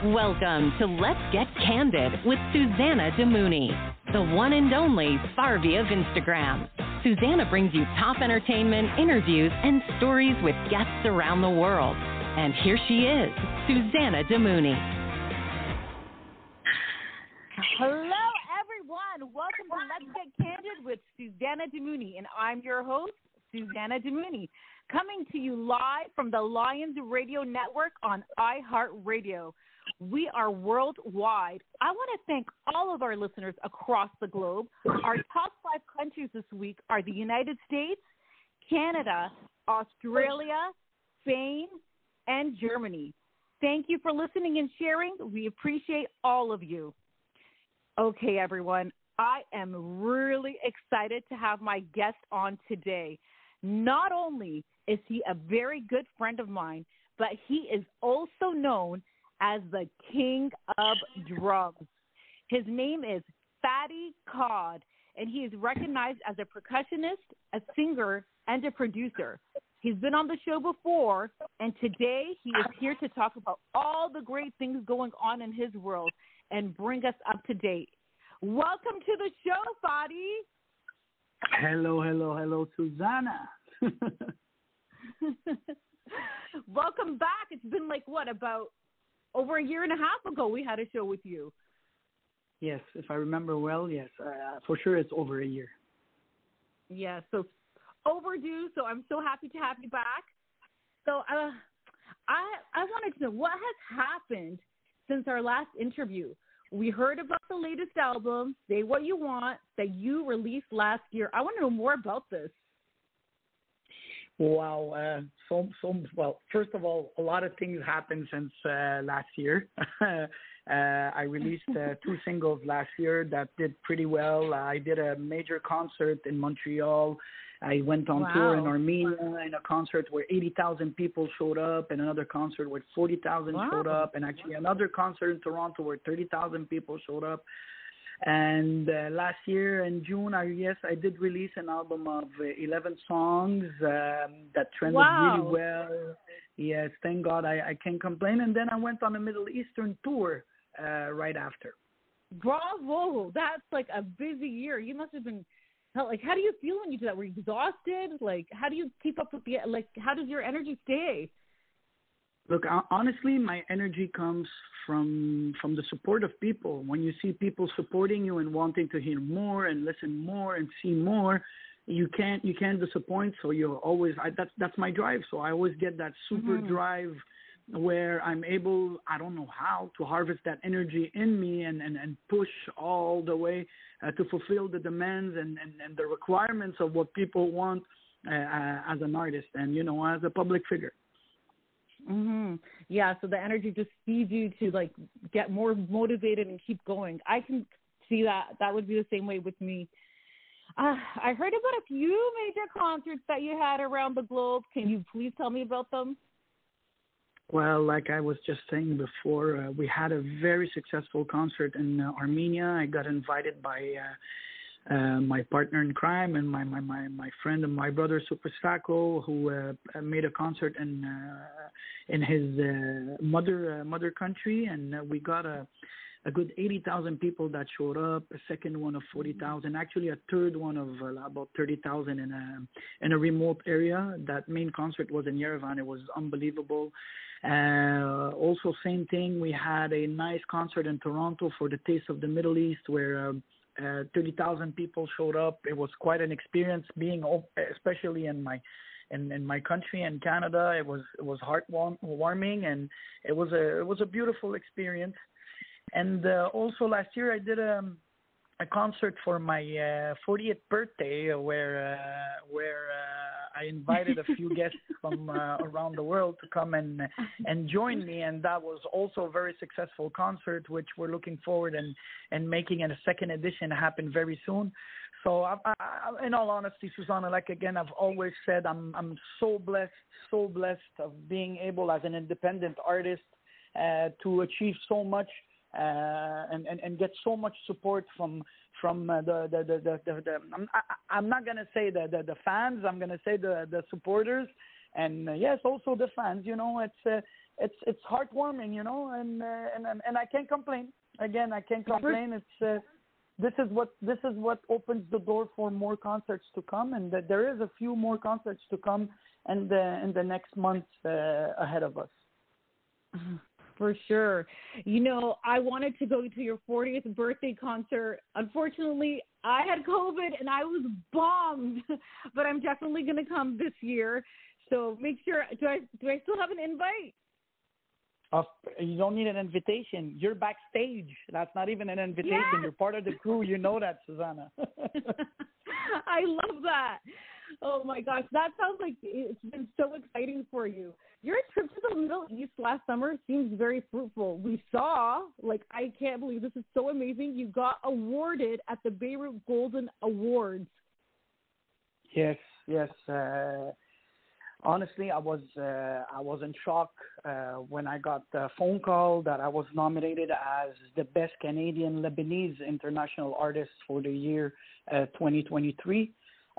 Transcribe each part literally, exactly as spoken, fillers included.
Welcome to Let's Get Candid with Susanna Demooney, the one and only Farvey of Instagram. Susanna brings you top entertainment, interviews, and stories with guests around the world. And here she is, Susanna Demooney. Hello, everyone. Welcome to Let's Get Candid with Susanna Demooney, and I'm your host, Susanna Demooney, coming to you live from the Lions Radio Network on iHeartRadio. We are worldwide. I want to thank all of our listeners across the globe. Our top five countries this week are the United States, Canada, Australia, Spain, and Germany. Thank you for listening and sharing. We appreciate all of you. Okay, everyone, I am really excited to have my guest on today. Not only is he a very good friend of mine, but he is also known as the King of Drums. His name is Fatty Cod, and he is recognized as a percussionist, a singer, and a producer. He's been on the show before, and today he is here to talk about all the great things going on in his world and bring us up to date. Welcome to the show, Fatty. Hello, hello, hello, Susanna. Welcome back. It's been like, what, about over a year and a half ago we had a show with you. Yes, if I remember well, yes. Uh, for sure it's over a year. Yeah, so overdue, so I'm so happy to have you back. So uh, I I wanted to know, what has happened since our last interview? We heard about the latest album, Say What You Want, that you released last year. I want to know more about this. Wow. Uh, so, so, well, first of all, a lot of things happened since uh, last year. uh, I released uh, two singles last year that did pretty well. I did a major concert in Montreal. I went on Wow. tour in Armenia in a concert where eighty thousand people showed up, and another concert where forty thousand Wow. showed up, and actually another concert in Toronto where thirty thousand people showed up. And uh, last year in June, I yes, I did release an album of uh, eleven songs um, that trended Wow. really well. Yes, thank God, I, I can't complain. And then I went on a Middle Eastern tour uh, right after. Bravo. That's like a busy year. You must have been, like, how do you feel when you do that? Were you exhausted? Like, how do you keep up with the, like, how does your energy stay? Look, honestly, my energy comes from from the support of people. When you see people supporting you and wanting to hear more and listen more and see more, you can't you can't disappoint. So you're always I, that's that's my drive. So I always get that super Mm-hmm. drive where I'm able, I don't know how, to harvest that energy in me and, and, and push all the way uh, to fulfill the demands and, and, and the requirements of what people want uh, uh, as an artist and, you know, as a public figure. Mm-hmm. Yeah, so the energy just feeds you to, like, get more motivated and keep going. I can see that. That would be the same way with me. Uh, I heard about a few major concerts that you had around the globe. Can you please tell me about them? Well, like I was just saying before, uh, we had a very successful concert in uh, Armenia. I got invited by uh, uh, my partner in crime and my, my, my, my friend and my brother, Super Stacco, who uh, made a concert in uh, in his uh, mother uh, mother country, and uh, we got a a good eighty thousand people that showed up, a second one of forty thousand, actually a third one of uh, about thirty thousand in a in a remote area. That main concert was in Yerevan. It was unbelievable. Uh, also, same thing, we had a nice concert in Toronto for the Taste of the Middle East where uh, uh, thirty thousand people showed up. It was quite an experience being, especially in my in, in my country in Canada. It was it was heartwarming, and it was a it was a beautiful experience. And uh, also last year I did a, a concert for my uh, fortieth birthday where uh, where uh, I invited a few guests from uh, around the world to come and and join me, and that was also a very successful concert, which we're looking forward and and making a second edition happen very soon. So I, I, in all honesty, Susanna, like again, I've always said I'm I'm so blessed, so blessed of being able as an independent artist uh, to achieve so much. Uh, and, and, and get so much support from from uh, the, the, the, the, the, the I'm, I, I'm not going to say the, the, the fans, I'm going to say the, the supporters, and uh, yes, also the fans. You know, it's uh, it's it's heartwarming. You know, and, uh, and and and I can't complain. Again, I can't complain. It's uh, this is what this is what opens the door for more concerts to come, and that there is a few more concerts to come, and the in the next months uh, ahead of us. For sure. You know, I wanted to go to your fortieth birthday concert. Unfortunately, I had COVID and I was bombed, but I'm definitely going to come this year. So make sure, do I do I still have an invite? Uh, you don't need an invitation. You're backstage. That's not even an invitation. Yes. You're part of the crew. You know that, Susanna. I love that. Oh, my gosh. That sounds like it's been so exciting for you. Your trip to the Middle East last summer seems very fruitful. We saw, like, I can't believe this is so amazing. You got awarded at the Beirut Golden Awards. Yes, yes. Uh, honestly, I was uh, I was in shock uh, when I got the phone call that I was nominated as the best Canadian Lebanese international artist for the year uh, twenty twenty-three.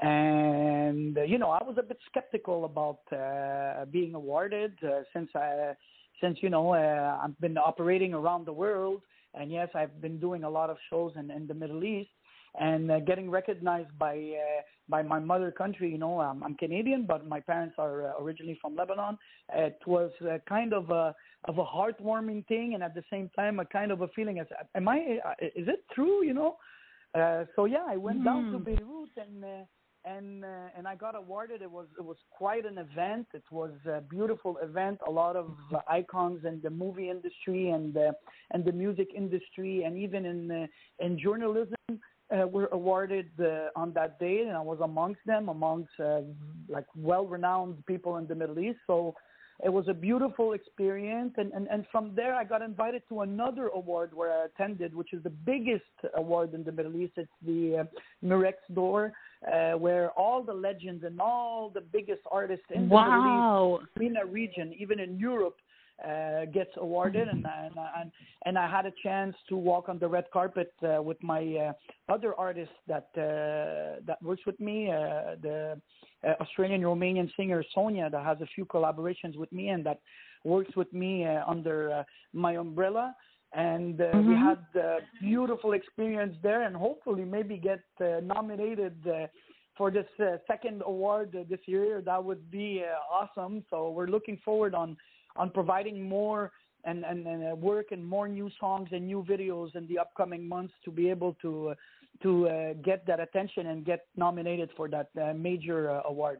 And, uh, you know, I was a bit skeptical about uh, being awarded uh, since, I, since you know, uh, I've been operating around the world. And, yes, I've been doing a lot of shows in, in the Middle East. And uh, getting recognized by uh, by my mother country, you know, um, I'm Canadian, but my parents are uh, originally from Lebanon. It was uh, kind of a of a heartwarming thing, and at the same time, a kind of a feeling as, am I? Uh, is it true? You know? Uh, so yeah, I went mm. down to Beirut and. Uh, And uh, and I got awarded. It was it was quite an event. It was a beautiful event. A lot of uh, icons in the movie industry and uh, and the music industry, and even in uh, in journalism uh, were awarded uh, on that day. And I was amongst them, amongst uh, like well-renowned people in the Middle East. So it was a beautiful experience. And, and and from there, I got invited to another award where I attended, which is the biggest award in the Middle East. It's the uh, Mirex D'Or. Uh, where all the legends and all the biggest artists in the wow. Middle East, in a region, even in Europe, uh, gets awarded. And, and and and I had a chance to walk on the red carpet uh, with my uh, other artist that uh, that works with me, uh, the uh, Australian Romanian singer Sonia, that has a few collaborations with me and that works with me uh, under uh, my umbrella. And uh, mm-hmm. we had a beautiful experience there, and hopefully maybe get uh, nominated uh, for this uh, second award uh, this year. That would be uh, awesome. So we're looking forward on on providing more and, and, and uh, work and more new songs and new videos in the upcoming months to be able to uh, to uh, get that attention and get nominated for that uh, major uh, award.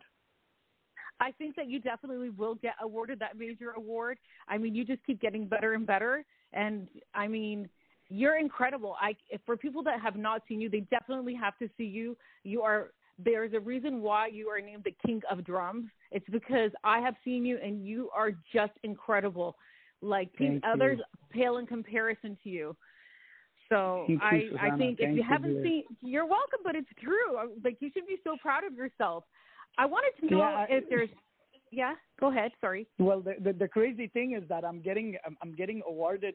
I think that you definitely will get awarded that major award. I mean, you just keep getting better and better. And, I mean, you're incredible. I, for people that have not seen you, they definitely have to see you. You are there's a reason why you are named the King of Drums. It's because I have seen you, and you are just incredible. Like, these others pale in comparison to you. So Thank I, you, I think Thank if you you, haven't dear. seen, you're welcome, but it's true. Like, you should be so proud of yourself. I wanted to know yeah, if there's, yeah, go ahead. Sorry. Well, the, the the crazy thing is that I'm getting I'm, I'm getting awarded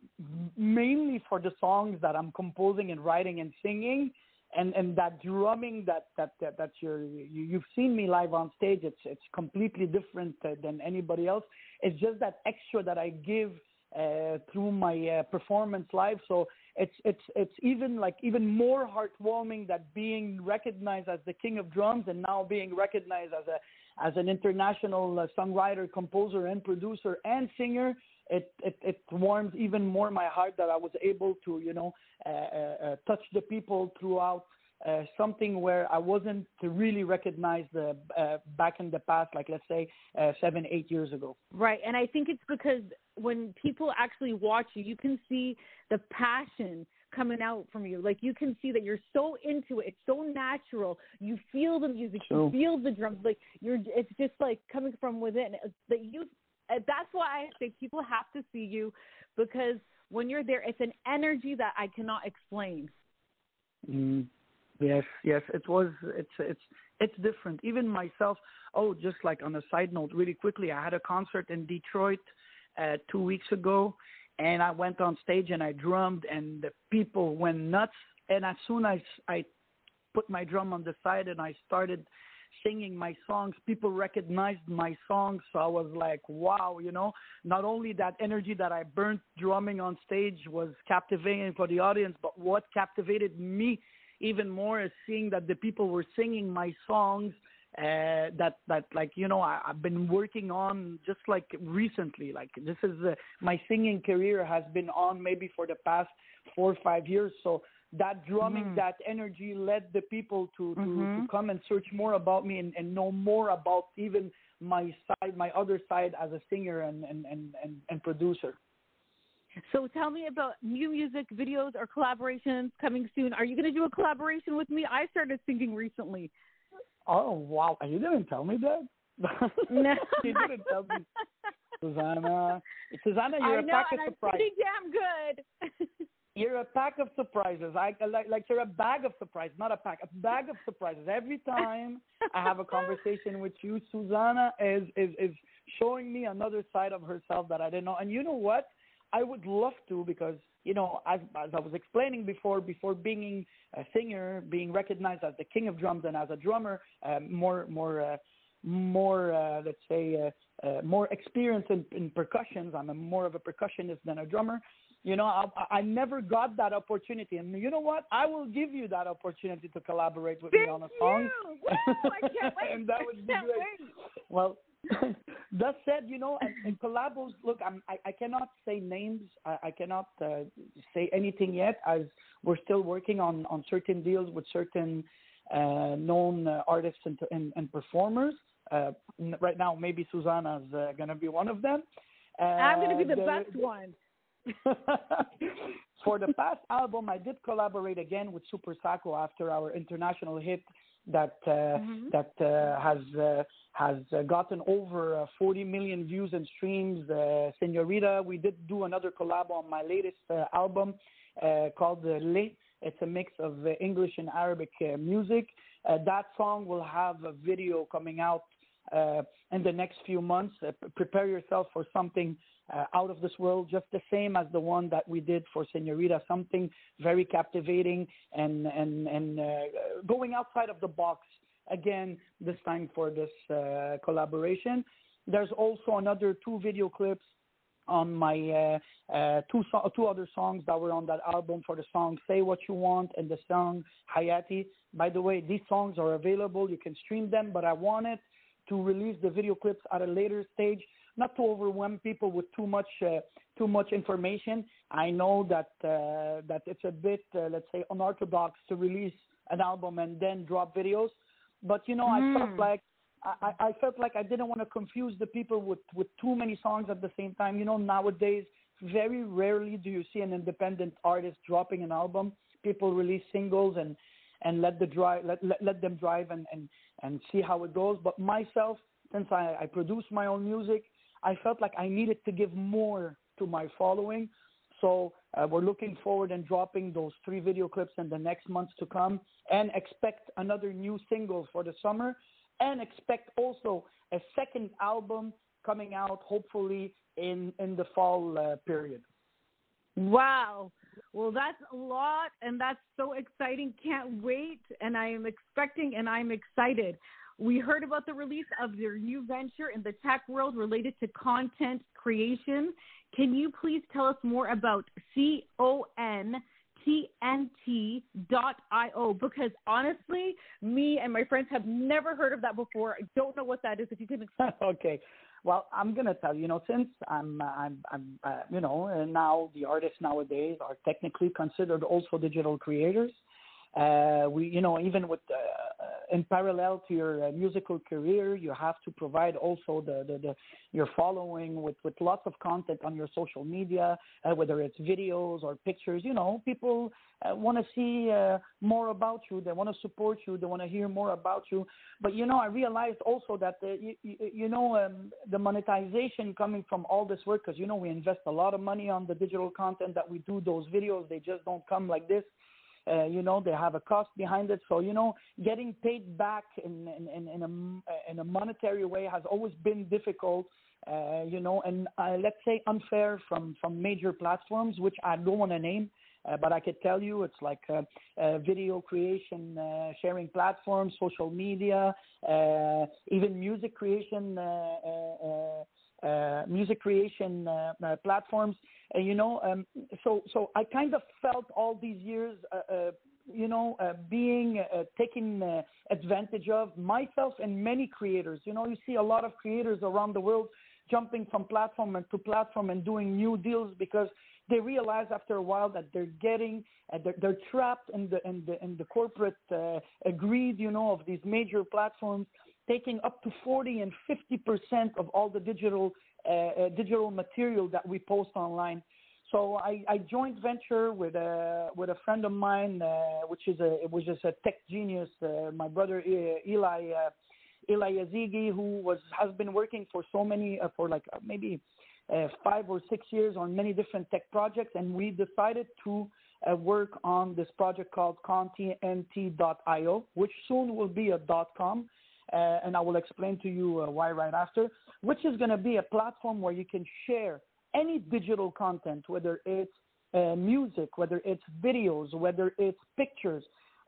mainly for the songs that I'm composing and writing and singing, and, and that drumming that that that, that you're you, you've seen me live on stage. It's it's completely different uh, than anybody else. It's just that extra that I give uh, through my uh, performance live. So it's it's it's even like even more heartwarming that being recognized as the King of Drums and now being recognized as a as an international uh, songwriter, composer, and producer and singer. It, it it warms even more my heart that I was able to, you know, uh, uh, touch the people throughout uh, something where I wasn't really recognized uh, uh, back in the past, like let's say uh, seven, eight years ago. Right, and I think it's because when people actually watch you, you can see the passion coming out from you. Like, you can see that you're so into it. It's so natural. You feel the music. True. You feel the drums. Like, you're. It's just like coming from within. That you. That's why I say people have to see you, because when you're there, it's an energy that I cannot explain. Mm, yes, yes. It was. It's it's it's different. Even myself. Oh, just like on a side note, really quickly, I had a concert in Detroit uh, two weeks ago. And I went on stage and I drummed, and the people went nuts. And as soon as I put my drum on the side and I started singing my songs. People recognized my songs, so I was like, wow, you know. Not only that energy that I burnt drumming on stage was captivating for the audience, but what captivated me even more is seeing that the people were singing my songs. Uh, that that like you know I, I've been working on just like recently. Like this is uh, my singing career has been on maybe for the past four or five years. So that drumming, mm. that energy led the people to to, mm-hmm. to come and search more about me and, and know more about even my side, my other side as a singer and and, and, and, and producer. So tell me about new music videos or collaborations coming soon. Are you going to do a collaboration with me? I started singing recently. Oh, wow. You didn't tell me that? No. You didn't tell me. Susanna. Susanna, you're I a know, pack and of I'm surprises. pretty damn good. You're a pack of surprises. I like, like you're a bag of surprises, not a pack, a bag of surprises. Every time I have a conversation with you, Susanna is, is, is showing me another side of herself that I didn't know. And you know what? I would love to because, you know, as, as I was explaining before, before being a singer, being recognized as the king of drums and as a drummer, uh, more, more, uh, more, uh, let's say, uh, uh, more experience in, in percussions. I'm a, more of a percussionist than a drummer. You know, I, I never got that opportunity. And you know what? I will give you that opportunity to collaborate with Thank me on a song. You. Woo, I can't wait. And that would be I can't great. Wait. Well, that said, you know, and, and collabos, look, I'm, I, I cannot say names. I, I cannot uh, say anything yet as we're still working on, on certain deals with certain uh, known uh, artists and, and, and performers. Uh, right now, maybe Susanna's uh, going to be one of them. Uh, I'm going to be the, the best one. For the past album, I did collaborate again with Super Sacco after our international hit that uh, mm-hmm. that uh, has uh, has uh, gotten over uh, forty million views and streams. Uh, Senorita, we did do another collab on my latest uh, album uh, called uh, Le. It's a mix of uh, English and Arabic uh, music. Uh, that song will have a video coming out uh, in the next few months. Uh, p- prepare yourself for something uh, out of this world, just the same as the one that we did for Senorita, something very captivating and, and, and uh, going outside of the box again, this time for this uh, collaboration. There's also another two video clips on my uh, uh, two so- two other songs that were on that album for the song Say What You Want and the song Hayati. By the way, these songs are available. You can stream them, but I wanted to release the video clips at a later stage, not to overwhelm people with too much uh, too much information. I know that uh, that it's a bit, uh, let's say, unorthodox to release an album and then drop videos. But, you know, mm. I felt like I, I felt like I didn't want to confuse the people with, with too many songs at the same time. You know, nowadays, very rarely do you see an independent artist dropping an album. People release singles and, and let the drive let, let, let them drive and, and, and see how it goes. But myself, since I, I produce my own music, I felt like I needed to give more to my following. So uh, we're looking forward and dropping those three video clips in the next months to come, and expect another new single for the summer, and expect also a second album coming out hopefully in, in the fall uh, period. Wow. Well, that's a lot, and that's so exciting. Can't wait, and I am expecting, and I'm excited. We heard about the release of your new venture in the tech world related to content creation. Can you please tell us more about C O N T N T dot I O? Because honestly, me and my friends have never heard of that before. I don't know what that is. If you can explain. Okay. Well, I'm going to tell you, you know, since I'm, I'm, I'm uh, you know, uh, now the artists nowadays are technically considered also digital creators. Uh, we, you know, even with, uh, in parallel to your uh, musical career, you have to provide also the, the, the your following with, with lots of content on your social media, uh, whether it's videos or pictures. You know, people uh, want to see uh, more about you. They want to support you. They want to hear more about you. But, you know, I realized also that, uh, you, you know, um, the monetization coming from all this work, because, you know, we invest a lot of money on the digital content that we do, those videos, they just don't come like this. Uh, you know, they have a cost behind it. So, you know, getting paid back in, in, in, a, in a monetary way has always been difficult, uh, you know, and uh, let's say unfair from, from major platforms, which I don't want to name. Uh, but I could tell you it's like uh, uh, video creation, uh, sharing platforms, social media, uh, even music creation, uh, uh, uh, music creation uh, uh, platforms. Uh, you know, um, so so I kind of felt all these years, uh, uh, you know, uh, being uh, taken uh, advantage of myself and many creators. You know, you see a lot of creators around the world jumping from platform to platform and doing new deals because they realize after a while that they're getting, uh, they're, they're trapped in the in the in the corporate uh, greed, you know, of these major platforms, taking up to forty and fifty percent of all the digital uh, uh, digital material that we post online. So I, I joined venture with a with a friend of mine, uh, which is a which is a tech genius, uh, my brother uh, Eli uh, Eli Yazigi, who was has been working for so many uh, for like uh, maybe. Uh, five or six years on many different tech projects, and we decided to uh, work on this project called Conti N T dot I O, which soon will be a .com, uh, and I will explain to you uh, why right after, which is going to be a platform where you can share any digital content, whether it's uh, music, whether it's videos, whether it's pictures,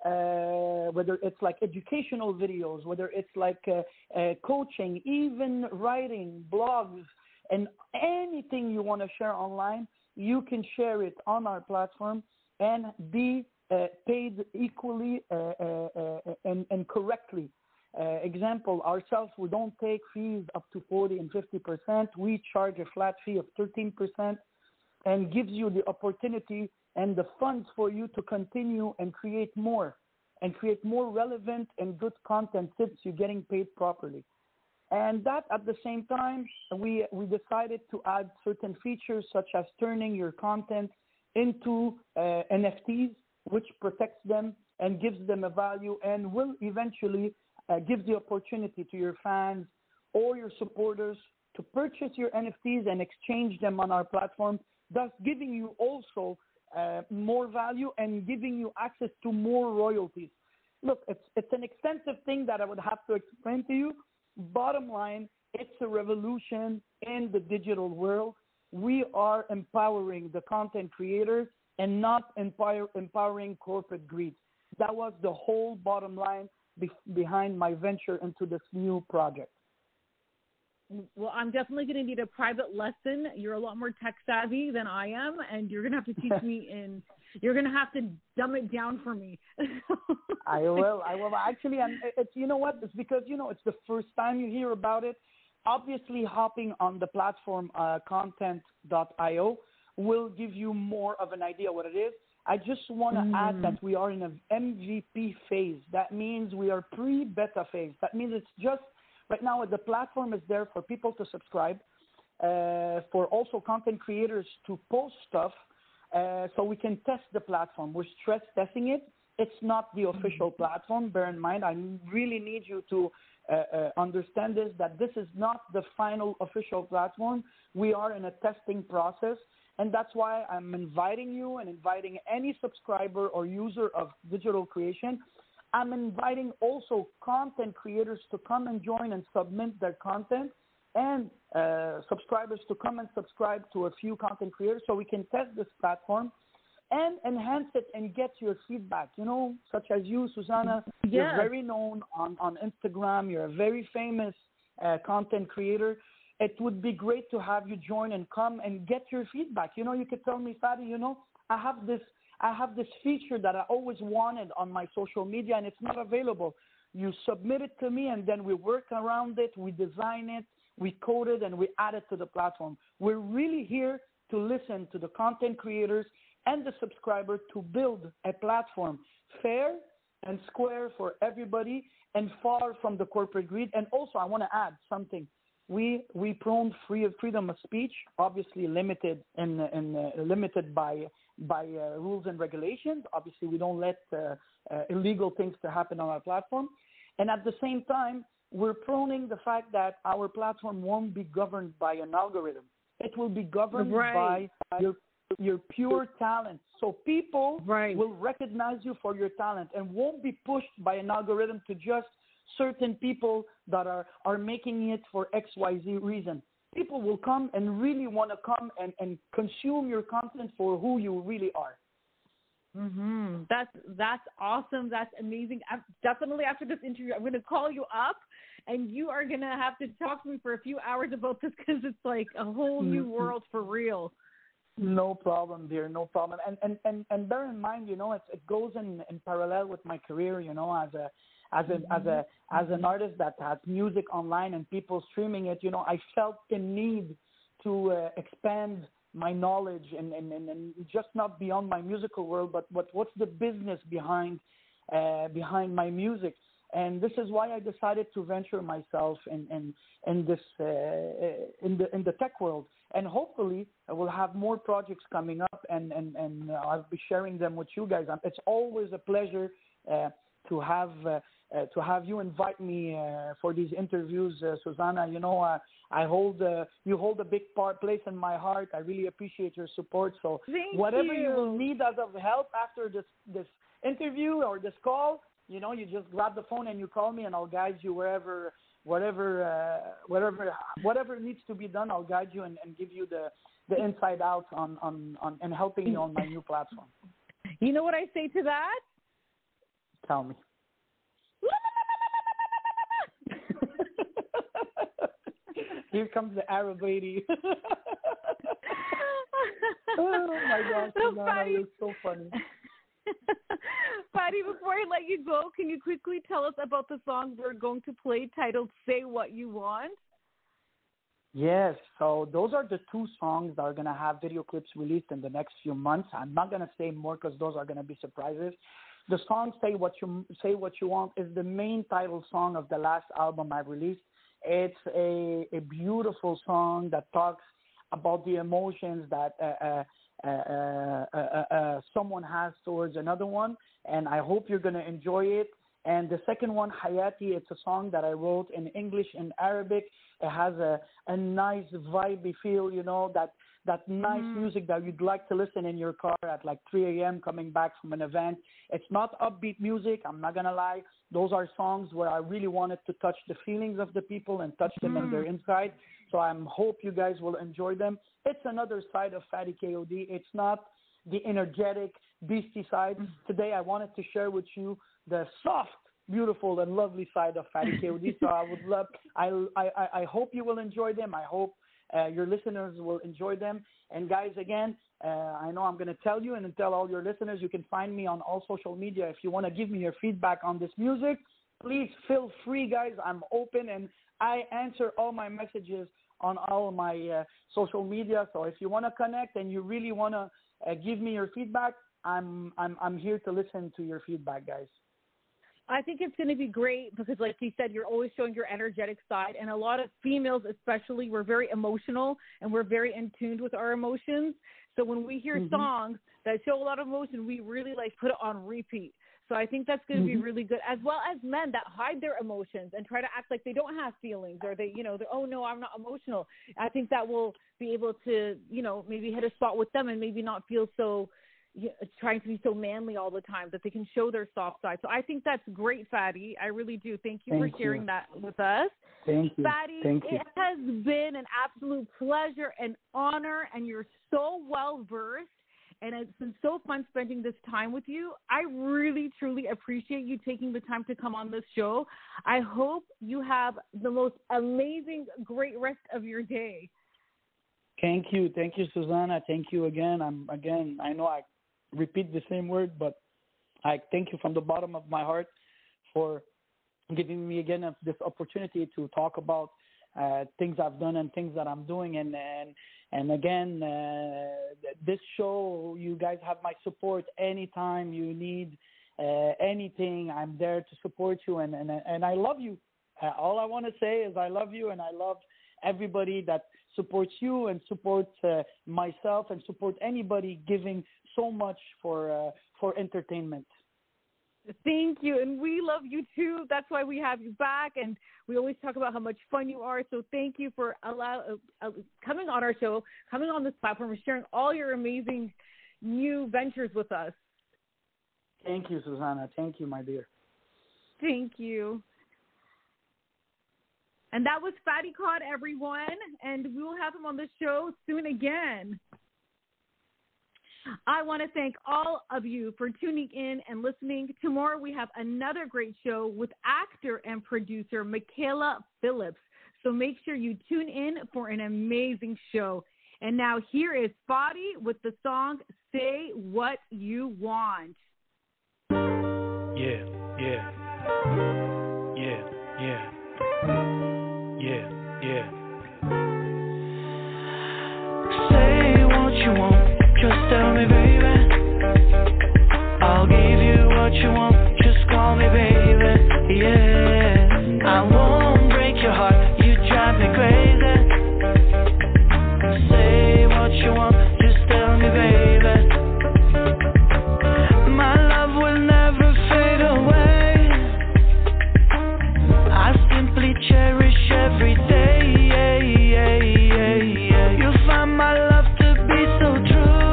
uh, whether it's like educational videos, whether it's like uh, uh, coaching, even writing, blogs, and anything you want to share online, you can share it on our platform and be uh, paid equally uh, uh, uh, and, and correctly. Uh, example, ourselves, we don't take fees up to forty and fifty percent. We charge a flat fee of thirteen percent and gives you the opportunity and the funds for you to continue and create more and create more relevant and good content since you're getting paid properly. And that at the same time, we, we decided to add certain features such as turning your content into uh, N F Ts, which protects them and gives them a value and will eventually uh, give the opportunity to your fans or your supporters to purchase your N F Ts and exchange them on our platform, thus giving you also uh, more value and giving you access to more royalties. Look, it's, it's an extensive thing that I would have to explain to you. Bottom line, it's a revolution in the digital world. We are empowering the content creators and not empower, empowering corporate greed. That was the whole bottom line be, behind my venture into this new project. Well, I'm definitely going to need a private lesson. You're a lot more tech savvy than I am, and you're going to have to teach me in, you're going to have to dumb it down for me. I will. I will. Actually, and it's, you know what? It's because, you know, it's the first time you hear about it. Obviously, hopping on the platform uh, content dot I O will give you more of an idea what it is. I just want to mm. add that we are in an M V P phase. That means we are pre-beta phase. That means it's just right now the platform is there for people to subscribe, uh, for also content creators to post stuff, uh, so we can test the platform. We're stress testing it. It's not the official platform. Bear in mind, I really need you to uh, uh, understand this, that this is not the final official platform. We are in a testing process, and that's why I'm inviting you and inviting any subscriber or user of digital creation. I'm inviting also content creators to come and join and submit their content, and uh, subscribers to come and subscribe to a few content creators so we can test this platform and enhance it and get your feedback, you know, such as you, Susanna. Yes. You're very known on, on Instagram. You're a very famous uh, content creator. It would be great to have you join and come and get your feedback. You know, you could tell me, Fadi, you know, I have this I have this feature that I always wanted on my social media and it's not available. You submit it to me and then we work around it, we design it, we code it, and we add it to the platform. We're really here to listen to the content creators and the subscriber to build a platform fair and square for everybody and far from the corporate greed. And also, I want to add something. We we prone free freedom of speech, obviously limited and, and uh, limited by by uh, rules and regulations. Obviously, we don't let uh, uh, illegal things to happen on our platform. And at the same time, we're proning the fact that our platform won't be governed by an algorithm. It will be governed right. by your your pure talent. So people right. will recognize you for your talent and won't be pushed by an algorithm to just certain people that are, are making it for X Y Z reason. People will come and really want to come and, and consume your content for who you really are. Mm-hmm. That's that's awesome. That's amazing. I'm, definitely after this interview, I'm going to call you up, and you are going to have to talk to me for a few hours about this because it's like a whole new world for real. No problem, dear. No problem. And and, and, and bear in mind, you know, it, it goes in, in parallel with my career. You know, as a as a as a as an artist that has music online and people streaming it. You know, I felt the need to uh, expand my knowledge and, and, and, and just not beyond my musical world, but what what's the business behind uh, behind my music. And this is why I decided to venture myself in in, in this uh, in the in the tech world. And hopefully I will have more projects coming up, and and and I'll be sharing them with you guys. It's always a pleasure uh, to have uh, uh, to have you invite me uh, for these interviews, uh, Susanna. You know, uh, I hold uh, you hold a big part place in my heart. I really appreciate your support. So Thank whatever you. you will need as of help after this this interview or this call, you know, you just grab the phone and you call me, and I'll guide you wherever, whatever, uh, whatever, whatever needs to be done. I'll guide you and, and give you the, the inside out on, on, on and helping you on my new platform. You know what I say to that? Tell me. Here comes the Arab lady. Oh my gosh, So Susanna, you're so funny. Patty, before I let you go, can you quickly tell us about the song we're going to play titled Say What You Want? Yes, so those are the two songs that are going to have video clips released in the next few months. I'm not going to say more because those are going to be surprises. The song Say What You Say What You Want is the main title song of the last album I released. It's a, a beautiful song that talks about the emotions that uh, uh, uh, uh, uh, uh, someone has towards another one, and I hope you're going to enjoy it. And the second one, Hayati, it's a song that I wrote in English and Arabic. It has a, a nice vibey feel, you know, that that nice mm. music that you'd like to listen in your car at like three a.m. coming back from an event. It's not upbeat music, I'm not going to lie. Those are songs where I really wanted to touch the feelings of the people and touch them mm. in their inside. So I hope you guys will enjoy them. It's another side of Fadi K O D. It's not the energetic, beastie side. Mm. Today I wanted to share with you the soft, beautiful, and lovely side of Fadi K O D. So I would love, I, I, I hope you will enjoy them. I hope uh, your listeners will enjoy them. And guys, again, uh, I know I'm going to tell you and tell all your listeners, you can find me on all social media. If you want to give me your feedback on this music, please feel free, guys. I'm open and I answer all my messages on all my uh, social media. So if you want to connect and you really want to uh, give me your feedback, I'm I'm I'm here to listen to your feedback, guys. I think it's going to be great because, like you said, you're always showing your energetic side. And a lot of females especially, we're very emotional and we're very in tune with our emotions. So when we hear mm-hmm. songs that show a lot of emotion, we really, like, put it on repeat. So I think that's going to mm-hmm. be really good, as well as men that hide their emotions and try to act like they don't have feelings or they, you know, they're, oh, no, I'm not emotional. I think that will be able to, you know, maybe hit a spot with them and maybe not feel so – trying to be so manly all the time, that they can show their soft side. So I think that's great, Fadi. I really do. Thank you Thank for sharing you. that with us. Thank you. Fadi, Thank you. It has been an absolute pleasure and honor, and you're so well-versed, and it's been so fun spending this time with you. I really, truly appreciate you taking the time to come on this show. I hope you have the most amazing, great rest of your day. Thank you. Thank you, Susanna. Thank you again. I'm again, I know I repeat the same word, but I thank you from the bottom of my heart for giving me again this opportunity to talk about uh, things I've done and things that I'm doing. And and, and again, uh, this show, you guys have my support anytime you need uh, anything. I'm there to support you, and, and, and I love you. Uh, all I want to say is I love you, and I love everybody that supports you and supports uh, myself and support anybody giving so much for uh, for entertainment. Thank you, and we love you too. That's why we have you back, and we always talk about how much fun you are. So thank you for allow, uh, coming on our show, coming on this platform, and sharing all your amazing new ventures with us. Thank you, Susanna. Thank you, my dear. Thank you. And that was Fadi Khan, everyone, and we will have him on the show soon again. I want to thank all of you for tuning in and listening. Tomorrow we have another great show with actor and producer Michaela Phillips. So make sure you tune in for an amazing show. And now here is Spotty with the song Say What You Want. Yeah, yeah. Yeah, yeah. Yeah, yeah. Say what you want. Just tell me, baby. I'll give you what you want. Just call me, baby. Yeah. I won't break your heart. You drive me crazy. Say what you want. Just tell me, baby. My love will never fade away. I simply cherish every day. Yeah, yeah, yeah, yeah. You'll find my love to be so true.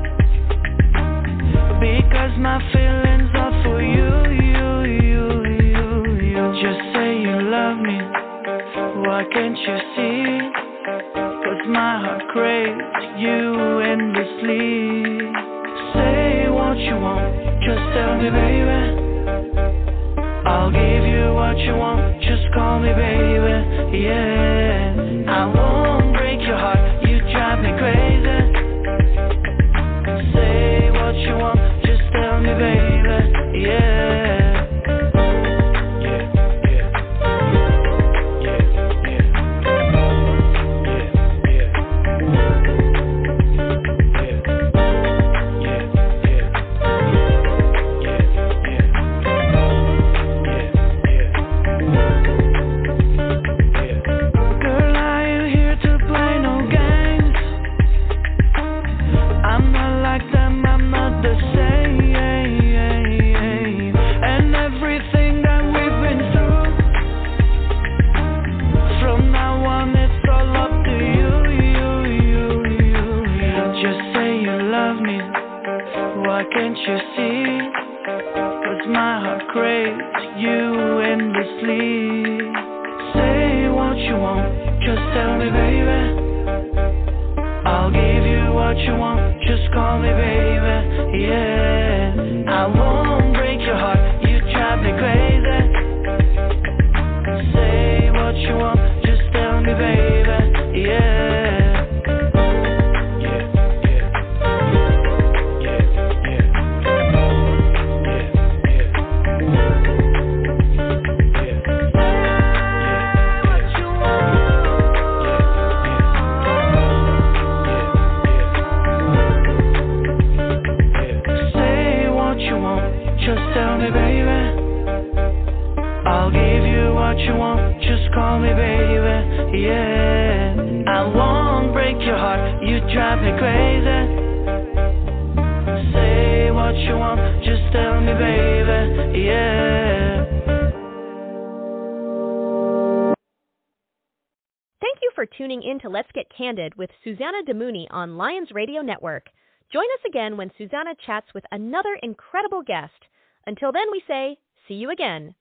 Because my feelings are for you, you, you, you, you. Just say you love me. Why can't you see? 'Cause my heart craves you endlessly. Say what you want. Just tell me, baby. I'll give you what you want. Just call me, baby. Yeah. I won't break your heart. You drive me crazy. Say what you want. Just tell me, baby. Yeah. Yeah, yeah. Yeah, yeah. Yeah, yeah. Yeah. Yeah, yeah. Yeah, yeah. Girl, I ain't here to play no games. I'm not like them, I'm not the same. And everything that we've been through, from now on it's all up to you, you, you, you, you. Just say you love me. Why can't you see? 'Cause my heart craves you endlessly. Say what you want. Just tell me, baby. I'll give you what you want. Just call me, baby. Yeah. I won't break your heart. You drive me crazy. Say what you want. Just tell me, baby. Yeah. Yeah, yeah. Yeah, yeah. Yeah, yeah. Yeah. What you want. Say what you want. Just tell me, baby. I'll give you what you want. Just call me, baby. Yeah. I won't break your heart. You drive me crazy. Say what you want. Just tell me, baby. Yeah. Thank you for tuning in to Let's Get Candid with Susanna Demooney on Lions Radio Network. Join us again when Susanna chats with another incredible guest. Until then, we say, see you again.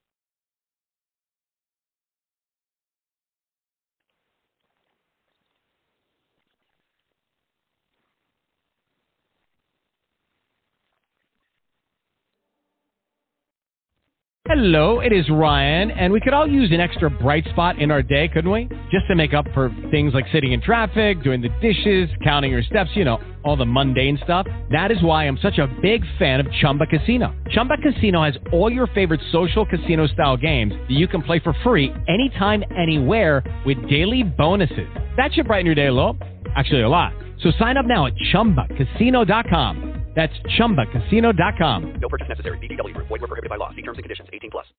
Hello, it is Ryan, and we could all use an extra bright spot in our day, couldn't we? Just to make up for things like sitting in traffic, doing the dishes, counting your steps, you know, all the mundane stuff. That is why I'm such a big fan of Chumba Casino. Chumba Casino has all your favorite social casino-style games that you can play for free anytime, anywhere with daily bonuses. That should brighten your day a little. Actually, a lot. So sign up now at chumba casino dot com. That's chumba casino dot com. No purchase necessary. V G W Group. Void where prohibited by law. See terms and conditions. eighteen plus.